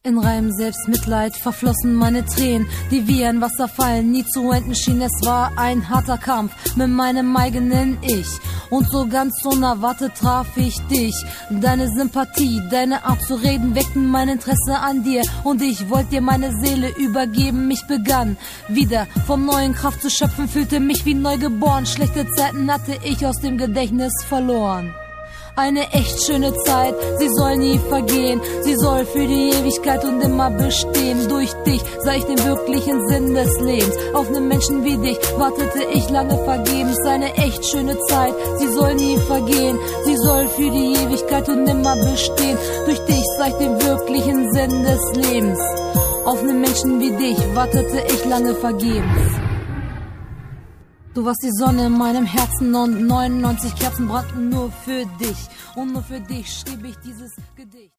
In reinem Selbstmitleid verflossen meine Tränen, die wie ein Wasserfall nie zu enden schien. Es war ein harter Kampf mit meinem eigenen Ich. Und so ganz unerwartet traf ich dich. Deine Sympathie, deine Art zu reden weckten mein Interesse an dir. Und ich wollte dir meine Seele übergeben. Ich begann wieder vom neuen Kraft zu schöpfen, fühlte mich wie neugeboren. Schlechte Zeiten hatte ich aus dem Gedächtnis verloren. Eine echt schöne Zeit, sie soll nie vergehen. Sie soll für die Ewigkeit und immer bestehen. Durch dich sah ich den wirklichen Sinn des Lebens. Auf einen Menschen wie dich wartete ich lange vergebens. Eine echt schöne Zeit, sie soll nie vergehen. Sie soll für die Ewigkeit und immer bestehen. Durch dich sah ich den wirklichen Sinn des Lebens. Auf einen Menschen wie dich wartete ich lange vergebens. Du warst die Sonne in meinem Herzen und 99 Kerzen brannten nur für dich. Und nur für dich schrieb ich dieses Gedicht.